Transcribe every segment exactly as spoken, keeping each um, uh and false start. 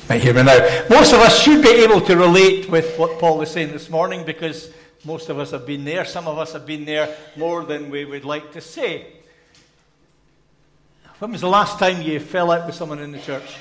Right, hear me now. Most of us should be able to relate with what Paul is saying this morning because most of us have been there. Some of us have been there more than we would like to say. When was the last time you fell out with someone in the church?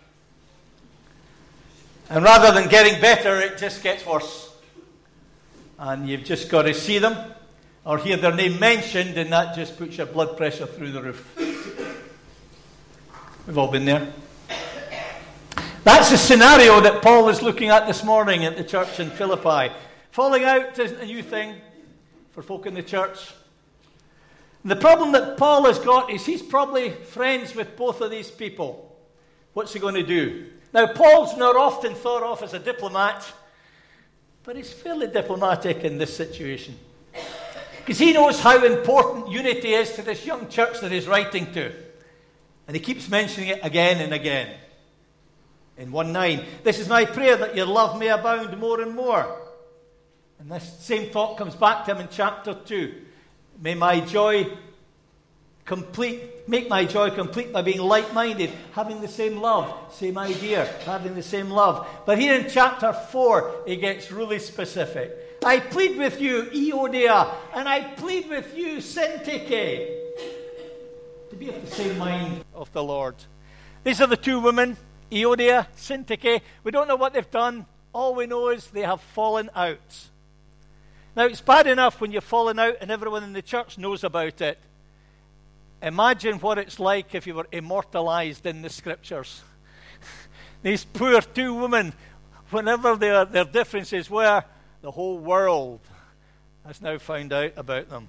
And rather than getting better, it just gets worse. And you've just got to see them or hear their name mentioned, and that just puts your blood pressure through the roof. We've all been there. That's the scenario that Paul is looking at this morning at the church in Philippi. Falling out isn't a new thing for folk in the church. And the problem that Paul has got is he's probably friends with both of these people. What's he going to do? Now, Paul's not often thought of as a diplomat, but he's fairly diplomatic in this situation. Because he knows how important unity is to this young church that he's writing to. And he keeps mentioning it again and again. In one nine, this is my prayer that your love may abound more and more. And this same thought comes back to him in chapter two. May my joy complete, make my joy complete by being like-minded, having the same love, same idea, having the same love. But here in chapter four, he gets really specific. I plead with you, Euodia, and I plead with you, Syntyche, to be of the same mind of the Lord. These are the two women, Euodia, Syntyche. We don't know what they've done. All we know is they have fallen out. Now, it's bad enough when you've fallen out and everyone in the church knows about it. Imagine what it's like if you were immortalized in the scriptures. These poor two women, whenever their, their differences were, the whole world has now found out about them.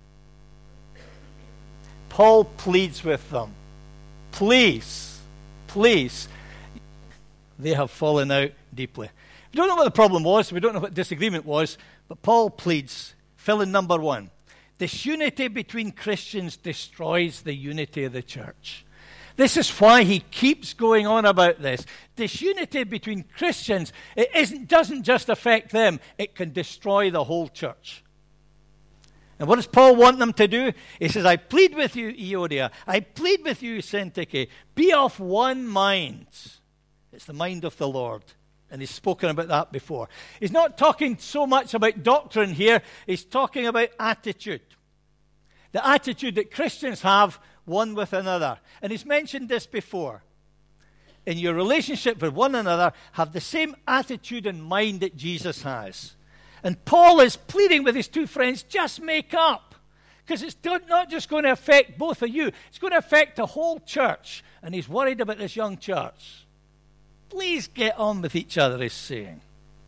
Paul pleads with them. Please, please. They have fallen out deeply. We don't know what the problem was. We don't know what disagreement was. But Paul pleads, fill in number one. Disunity between Christians destroys the unity of the church. This is why he keeps going on about this. Disunity between Christians, it isn't, doesn't just affect them. It can destroy the whole church. And what does Paul want them to do? He says, I plead with you, Euodia. I plead with you, Syntyche. Be of one mind. It's the mind of the Lord. And he's spoken about that before. He's not talking so much about doctrine here. He's talking about attitude. The attitude that Christians have one with another. And he's mentioned this before. In your relationship with one another, have the same attitude and mind that Jesus has. And Paul is pleading with his two friends, just make up. Because it's not just going to affect both of you. It's going to affect the whole church. And he's worried about this young church. Please get on with each other, he's saying.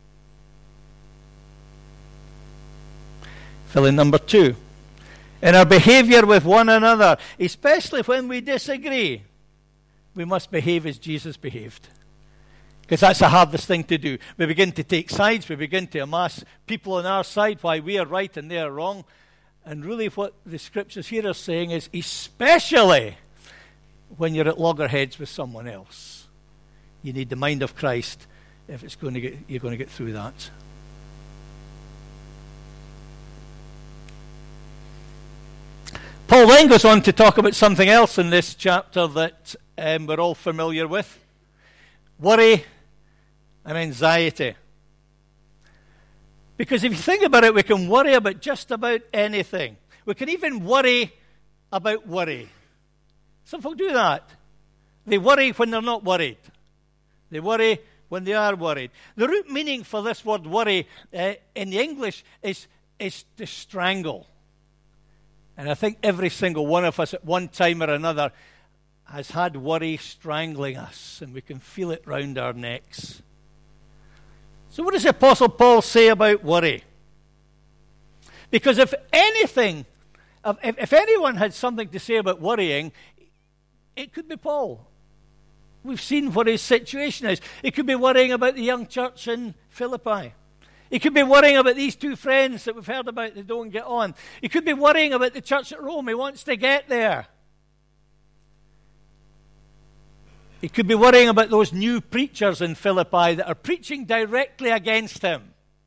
Fill in number two. In our behavior with one another, especially when we disagree, we must behave as Jesus behaved. Because that's the hardest thing to do. We begin to take sides. We begin to amass people on our side why we are right and they are wrong. And really what the scriptures here are saying is, especially when you're at loggerheads with someone else. You need the mind of Christ if it's going to get, you're going to get through that. Paul then goes on to talk about something else in this chapter that um, we're all familiar with. Worry and anxiety. Because if you think about it, we can worry about just about anything. We can even worry about worry. Some folk do that. They worry when they're not worried. They worry when they are worried. The root meaning for this word worry uh, in the English is, is to strangle. And I think every single one of us at one time or another has had worry strangling us, and we can feel it round our necks. So what does the Apostle Paul say about worry? Because if anything, if, if anyone had something to say about worrying, it could be Paul. We've seen what his situation is. He could be worrying about the young church in Philippi. He could be worrying about these two friends that we've heard about that don't get on. He could be worrying about the church at Rome. He wants to get there. He could be worrying about those new preachers in Philippi that are preaching directly against him.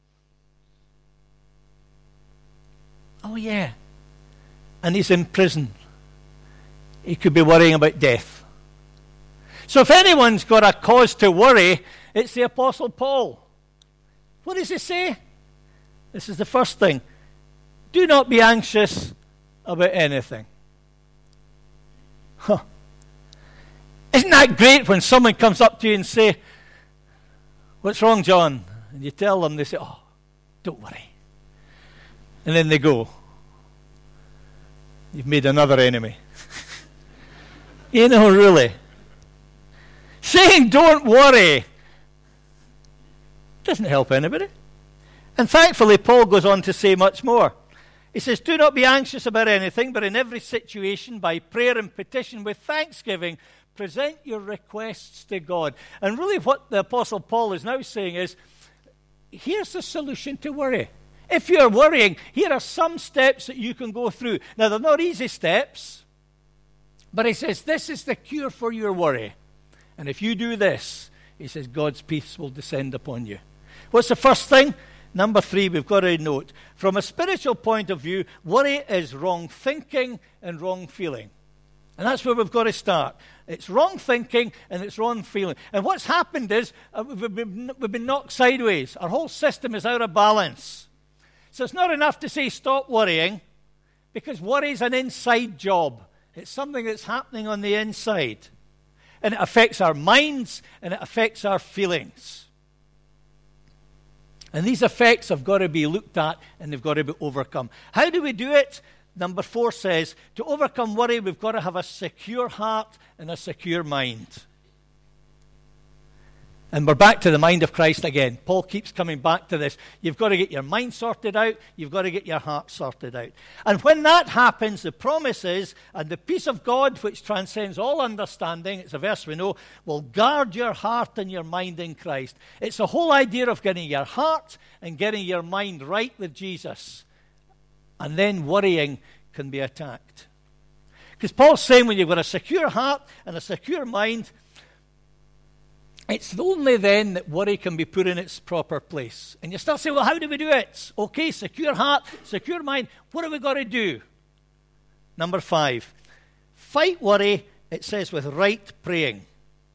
Oh, yeah. And he's in prison. He could be worrying about death. So if anyone's got a cause to worry, it's the Apostle Paul. What does he say? This is the first thing. Do not be anxious about anything. Huh. Isn't that great when someone comes up to you and say, what's wrong, John? And you tell them, they say, oh, don't worry. And then they go. You've made another enemy. You know, really. Saying don't worry doesn't help anybody. And thankfully, Paul goes on to say much more. He says, do not be anxious about anything, but in every situation, by prayer and petition with thanksgiving, present your requests to God. And really what the Apostle Paul is now saying is, here's the solution to worry. If you're worrying, here are some steps that you can go through. Now, they're not easy steps, but he says, this is the cure for your worry. And if you do this, he says, God's peace will descend upon you. What's the first thing? Number three, we've got to note, from a spiritual point of view, worry is wrong thinking and wrong feeling. And that's where we've got to start. It's wrong thinking and it's wrong feeling. And what's happened is uh, we've, been, we've been knocked sideways. Our whole system is out of balance. So it's not enough to say stop worrying, because worry is an inside job. It's something that's happening on the inside. And it affects our minds and it affects our feelings. And these effects have got to be looked at and they've got to be overcome. How do we do it? Number four says, to overcome worry, we've got to have a secure heart and a secure mind. And we're back to the mind of Christ again. Paul keeps coming back to this. You've got to get your mind sorted out. You've got to get your heart sorted out. And when that happens, the promise is, and the peace of God, which transcends all understanding, it's a verse we know, will guard your heart and your mind in Christ. It's the whole idea of getting your heart and getting your mind right with Jesus. And then worrying can be attacked. Because Paul's saying when you've got a secure heart and a secure mind, it's only then that worry can be put in its proper place. And you start saying, well, how do we do it? Okay, secure heart, secure mind. What have we got to do? Number five, fight worry, it says, with right praying.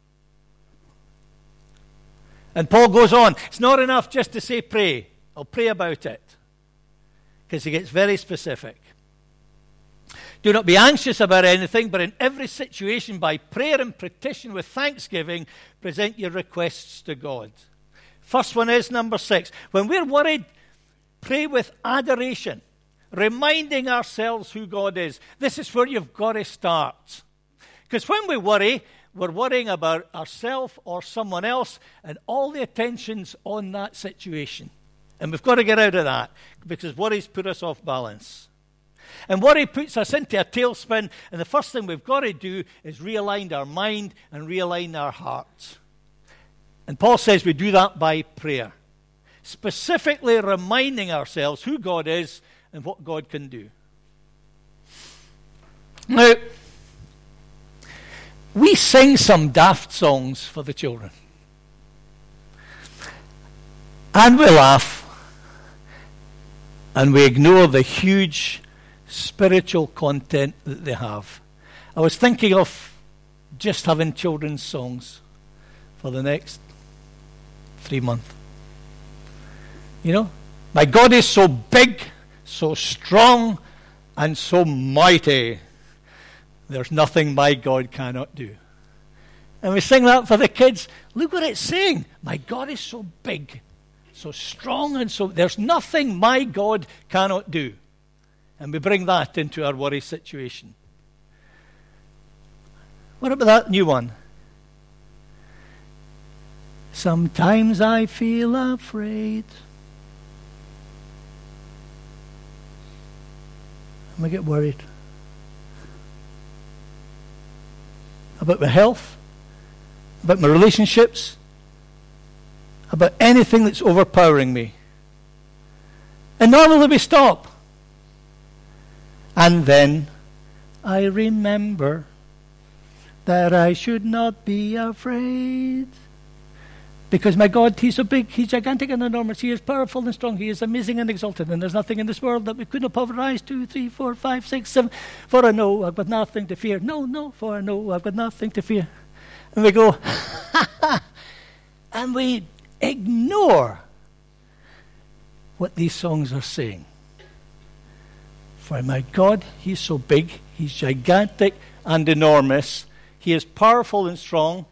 And Paul goes on, it's not enough just to say pray. I'll pray about it. Because he gets very specific. Do not be anxious about anything, but in every situation, by prayer and petition with thanksgiving, present your requests to God. First one is number six. When we're worried, pray with adoration, reminding ourselves who God is. This is where you've got to start. Because when we worry, we're worrying about ourselves or someone else, and all the attention's on that situation. And we've got to get out of that, because worry's put us off balance. And worry puts us into a tailspin, and the first thing we've got to do is realign our mind and realign our hearts. And Paul says we do that by prayer, specifically reminding ourselves who God is and what God can do. Now, we sing some daft songs for the children. And we laugh, and we ignore the huge spiritual content that they have. I was thinking of just having children's songs for the next three months. You know, my God is so big, so strong, and so mighty. There's nothing my God cannot do. And we sing that for the kids. Look what it's saying. My God is so big, so strong, and so there's nothing my God cannot do. And we bring that into our worry situation. What about that new one? Sometimes I feel afraid. And we get worried. About my health, about my relationships, about anything that's overpowering me. And normally we stop. And then I remember that I should not be afraid. Because my God, He's so big, He's gigantic and enormous, He is powerful and strong, He is amazing and exalted, and there's nothing in this world that we couldn't pulverize. Two, three, four, five, six, seven. For I know I've got nothing to fear. No, no, for I know I've got nothing to fear. And we go, and we ignore what these songs are saying. For my God, he's so big, he's gigantic and enormous. He is powerful and strong.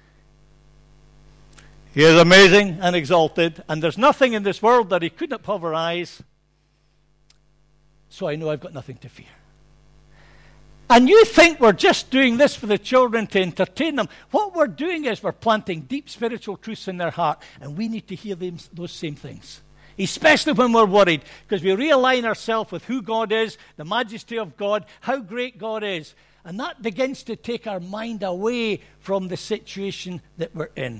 He is amazing and exalted. And there's nothing in this world that he could not pulverize. So I know I've got nothing to fear. And you think we're just doing this for the children to entertain them. What we're doing is we're planting deep spiritual truths in their heart. And we need to hear them, those same things. Especially when we're worried. Because we realign ourselves with who God is, the majesty of God, how great God is. And that begins to take our mind away from the situation that we're in.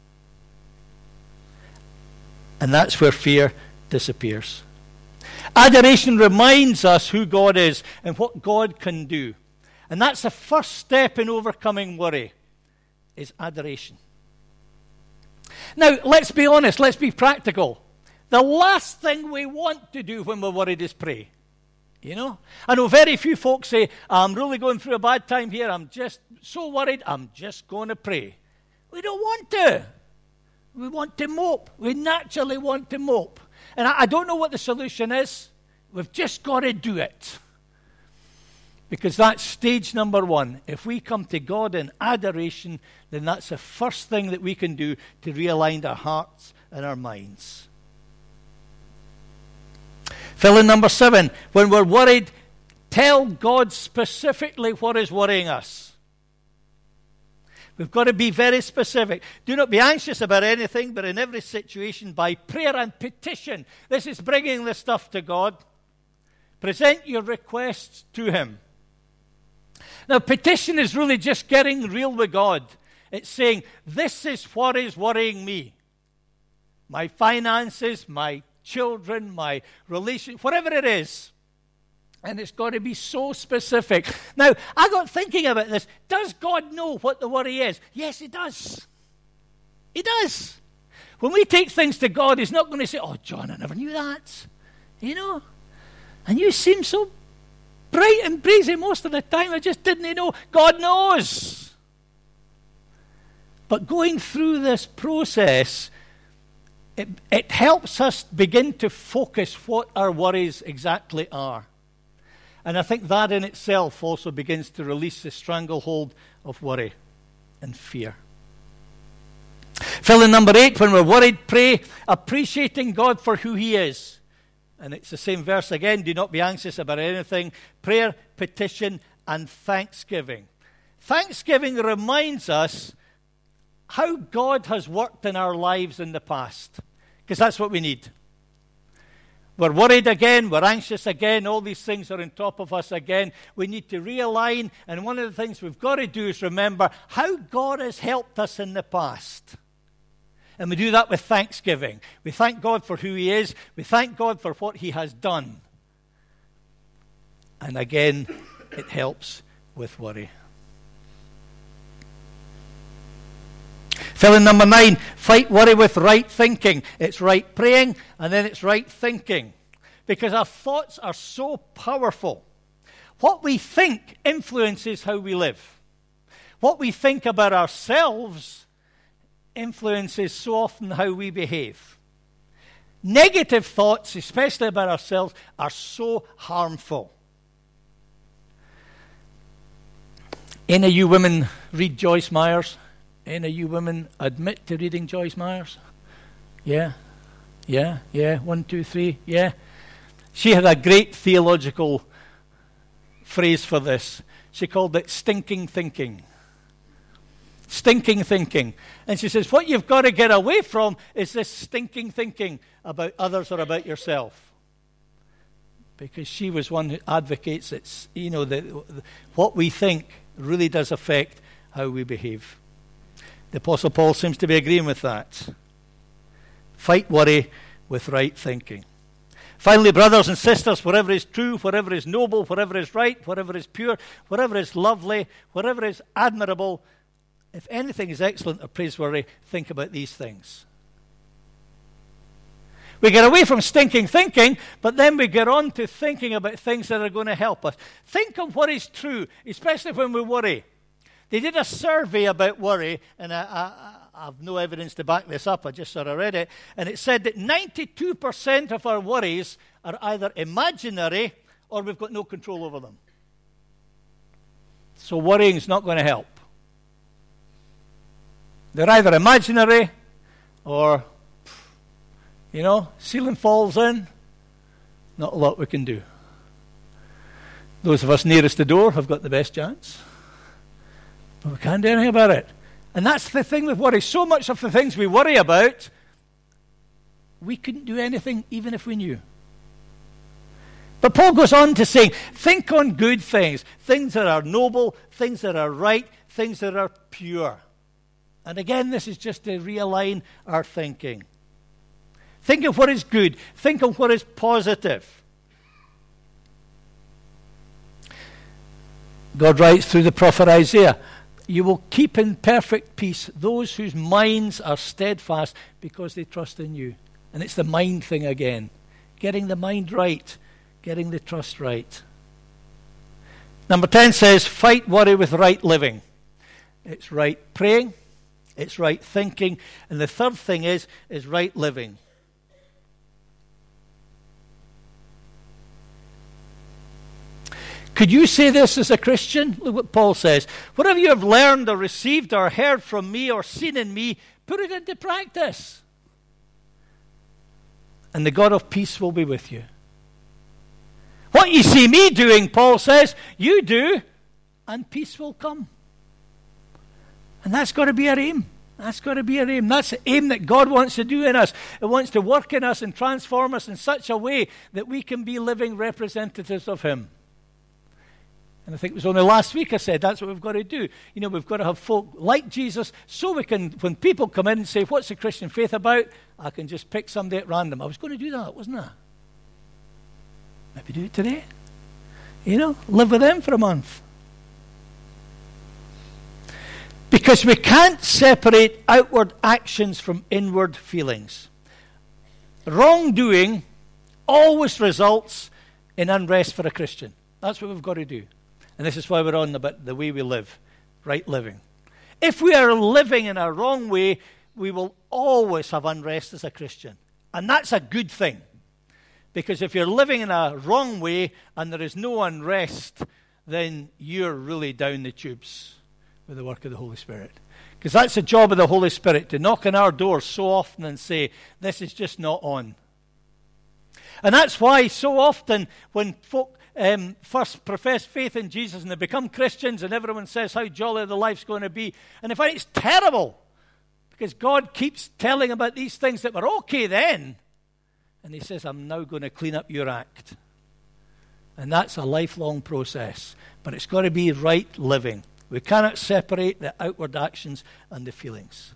And that's where fear disappears. Adoration reminds us who God is and what God can do. And that's the first step in overcoming worry, is adoration. Now, let's be honest, let's be practical. The last thing we want to do when we're worried is pray. You know? I know very few folks say, I'm really going through a bad time here, I'm just so worried, I'm just going to pray. We don't want to. We want to mope. We naturally want to mope. And I, I don't know what the solution is. We've just got to do it. Because that's stage number one. If we come to God in adoration, then that's the first thing that we can do to realign our hearts and our minds. Fill in number seven. When we're worried, tell God specifically what is worrying us. We've got to be very specific. Do not be anxious about anything, but in every situation, by prayer and petition. This is bringing the stuff to God. Present your requests to him. Now, petition is really just getting real with God. It's saying, this is what is worrying me. My finances, my children, my relationship, whatever it is. And it's got to be so specific. Now, I got thinking about this. Does God know what the worry is? Yes, he does. He does. When we take things to God, he's not going to say, oh, John, I never knew that. You know? And you seem so bright and breezy most of the time. I just didn't know. God knows. But going through this process, it, it helps us begin to focus what our worries exactly are. And I think that in itself also begins to release the stranglehold of worry and fear. Fill in number eight, when we're worried, pray, appreciating God for who he is. And it's the same verse again, do not be anxious about anything. Prayer, petition, and thanksgiving. Thanksgiving reminds us how God has worked in our lives in the past. Because that's what we need. We're worried again, we're anxious again, all these things are on top of us again. We need to realign, and one of the things we've got to do is remember how God has helped us in the past. And we do that with thanksgiving. We thank God for who he is, we thank God for what he has done. And again, it helps with worry. Fill in number nine, fight worry with right thinking. It's right praying, and then it's right thinking. Because our thoughts are so powerful. What we think influences how we live. What we think about ourselves influences so often how we behave. Negative thoughts, especially about ourselves, are so harmful. Any of you women read Joyce Myers? Any of you women admit to reading Joyce Myers? Yeah, yeah, yeah, one, two, three, yeah. She had a great theological phrase for this. She called it stinking thinking. Stinking thinking. And she says, what you've got to get away from is this stinking thinking about others or about yourself. Because she was one who advocates that, you know, that what we think really does affect how we behave. The Apostle Paul seems to be agreeing with that. Fight worry with right thinking. Finally, brothers and sisters, whatever is true, whatever is noble, whatever is right, whatever is pure, whatever is lovely, whatever is admirable, if anything is excellent or praiseworthy, think about these things. We get away from stinking thinking, but then we get on to thinking about things that are going to help us. Think of what is true, especially when we worry. They did a survey about worry, and I, I, I have no evidence to back this up. I just sort of read it. And it said that ninety-two percent of our worries are either imaginary or we've got no control over them. So worrying is not going to help. They're either imaginary or, you know, ceiling falls in, not a lot we can do. Those of us nearest the door have got the best chance. But we can't do anything about it. And that's the thing with worry. So much of the things we worry about, we couldn't do anything even if we knew. But Paul goes on to say, think on good things, things that are noble, things that are right, things that are pure. And again, this is just to realign our thinking. Think of what is good. Think of what is positive. God writes through the prophet Isaiah, you will keep in perfect peace those whose minds are steadfast because they trust in you. And it's the mind thing again. Getting the mind right. Getting the trust right. Number ten says, fight worry with right living. It's right praying. It's right thinking. And the third thing is, is right living. Could you say this as a Christian? Look what Paul says. Whatever you have learned or received or heard from me or seen in me, put it into practice. And the God of peace will be with you. What you see me doing, Paul says, you do, and peace will come. And that's got to be our aim. That's got to be our aim. That's the aim that God wants to do in us. It wants to work in us and transform us in such a way that we can be living representatives of Him. And I think it was only last week I said that's what we've got to do. You know, we've got to have folk like Jesus so we can, when people come in and say, what's the Christian faith about? I can just pick somebody at random. I was going to do that, wasn't I? Maybe do it today. You know, live with them for a month. Because we can't separate outward actions from inward feelings. Wrongdoing always results in unrest for a Christian. That's what we've got to do. And this is why we're on the, bit, the way we live, right living. If we are living in a wrong way, we will always have unrest as a Christian. And that's a good thing. Because if you're living in a wrong way and there is no unrest, then you're really down the tubes with the work of the Holy Spirit. Because that's the job of the Holy Spirit, to knock on our doors so often and say, this is just not on. And that's why so often when folk um, first profess faith in Jesus and they become Christians and everyone says how jolly the life's going to be, and they find it's terrible because God keeps telling about these things that were okay then, and He says, I'm now going to clean up your act. And that's a lifelong process, but it's got to be right living. We cannot separate the outward actions and the feelings.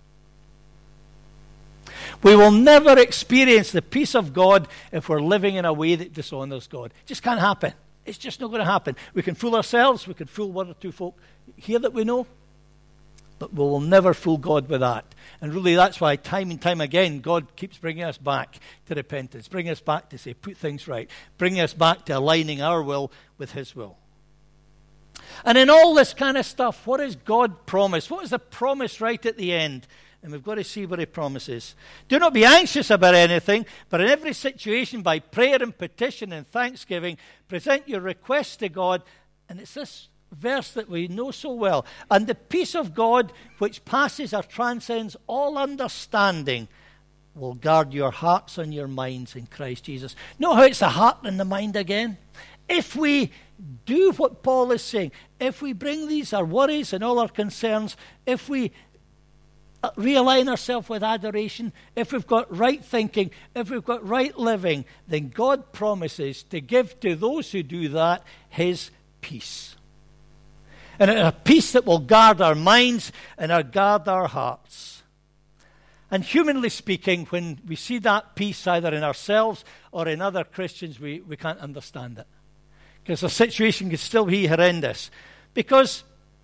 We will never experience the peace of God if we're living in a way that dishonors God. It just can't happen. It's just not going to happen. We can fool ourselves. We can fool one or two folk here that we know. But we will never fool God with that. And really that's why time and time again God keeps bringing us back to repentance. Bringing us back to say, put things right. Bringing us back to aligning our will with His will. And in all this kind of stuff, what has God promised? What is the promise right at the end? And we've got to see what He promises. Do not be anxious about anything, but in every situation, by prayer and petition and thanksgiving, present your requests to God. And it's this verse that we know so well. And the peace of God, which passes or transcends all understanding, will guard your hearts and your minds in Christ Jesus. Know how it's the heart and the mind again? If we do what Paul is saying, if we bring these, our worries and all our concerns, if we realign ourselves with adoration, if we've got right thinking, if we've got right living, then God promises to give to those who do that His peace. And a peace that will guard our minds and guard our hearts. And humanly speaking, when we see that peace either in ourselves or in other Christians, we, we can't understand it. Because the situation can still be horrendous. Because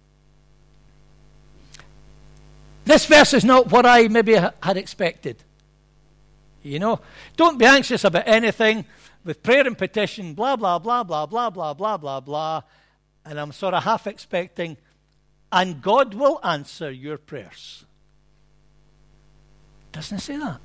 this verse is not what I maybe had expected. You know, don't be anxious about anything with prayer and petition, blah, blah, blah, blah, blah, blah, blah, blah, blah. And I'm sort of half expecting, and God will answer your prayers. Doesn't it say that?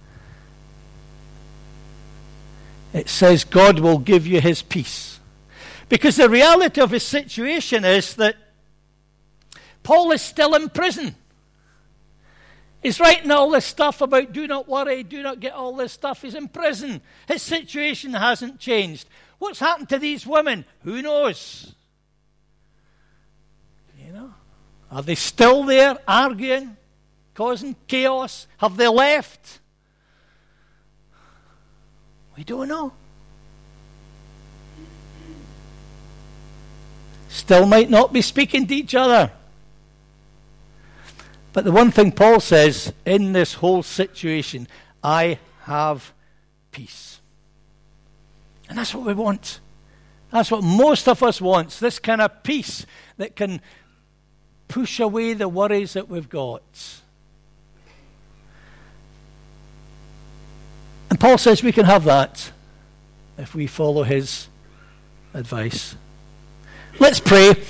It says God will give you his peace. Because the reality of his situation is that Paul is still in prison. He's writing all this stuff about do not worry, do not get all this stuff. He's in prison. His situation hasn't changed. What's happened to these women? Who knows? You know? Are they still there arguing, causing chaos? Have they left? We don't know. Still might not be speaking to each other. But the one thing Paul says in this whole situation, I have peace. And that's what we want. That's what most of us want. This kind of peace that can push away the worries that we've got. And Paul says we can have that if we follow his advice. Let's pray.